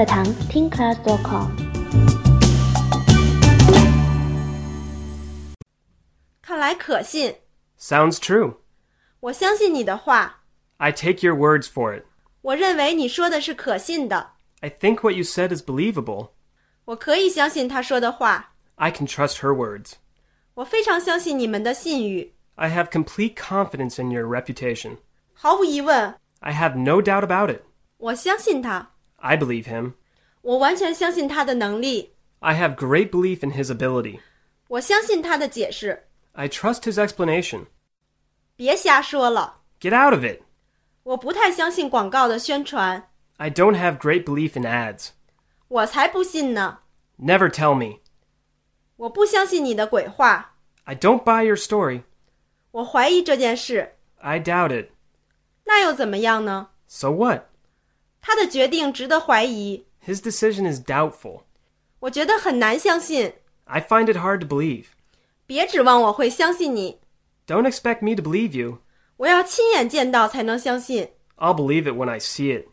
课堂 TeenClass.com。 看来可信。 Sounds true. 我相信你的话。 I take your words for it. 我认为你说的是可信的。 I think what you said is believable. 我可以相信他说的话。 I can trust her words. 我非常相信你们的信誉。 I have complete confidence in your reputation. 毫无疑问， I have no doubt about it. 我相信他。 I believe him. 我完全相信他的能力。 I have great belief in his ability. 我相信他的解释。 I trust his explanation. 别瞎说了。 Get out of it. 我不太相信广告的宣传。 I don't have great belief in ads. 我才不信呢。 Never tell me. 我不相信你的鬼话。 I don't buy your story. 我怀疑这件事。 I doubt it. 那又怎么样呢？ So what? 他的决定值得怀疑。 His decision is doubtful. 我觉得很难相信。 I find it hard to believe. 别指望我会相信你。 Don't expect me to believe you. 我要亲眼见到才能相信。 I'll believe it when I see it.